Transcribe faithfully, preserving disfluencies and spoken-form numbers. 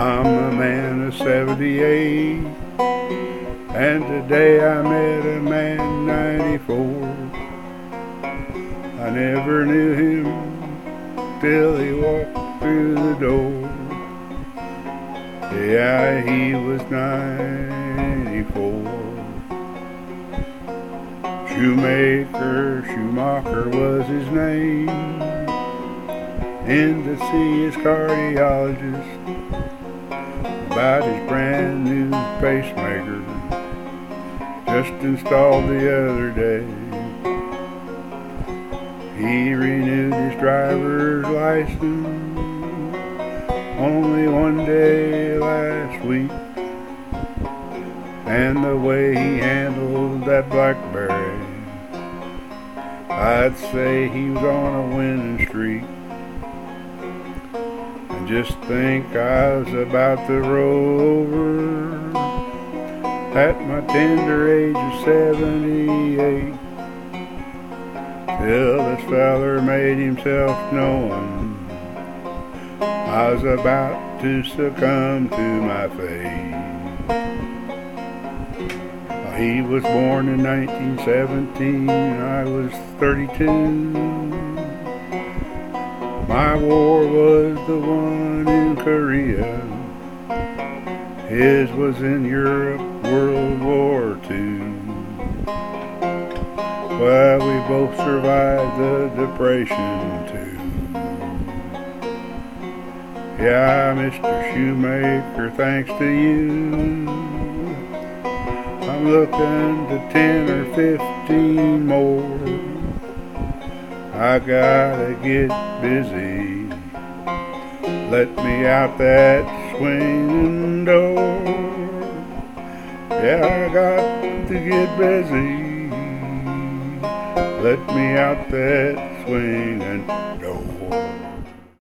I'm a man of seventy-eight, and today I met a man ninety-four. I never knew him till he walked through the door. Yeah, he was ninety-four. Shoemaker, Schumacher was his name, in to see his cardiologist about his brand new pacemaker, just installed the other day. He renewed his driver's license only one day last week, and the way he handled that BlackBerry, I'd say he was on a winning streak. And just think, I was about to roll over at my tender age of seventy-eight, till this feller made himself known. I was about to succumb to my fate. He was born in nineteen seventeen, I was thirty-two. My war was the one in Korea, his was in Europe, World War Two. Well, we both survived the Depression too. Yeah, Mister Shoemaker, thanks to you, I'm looking to ten or fifteen more. I gotta get busy, let me out that swinging door. Yeah, I got to get busy, let me out that swinging door.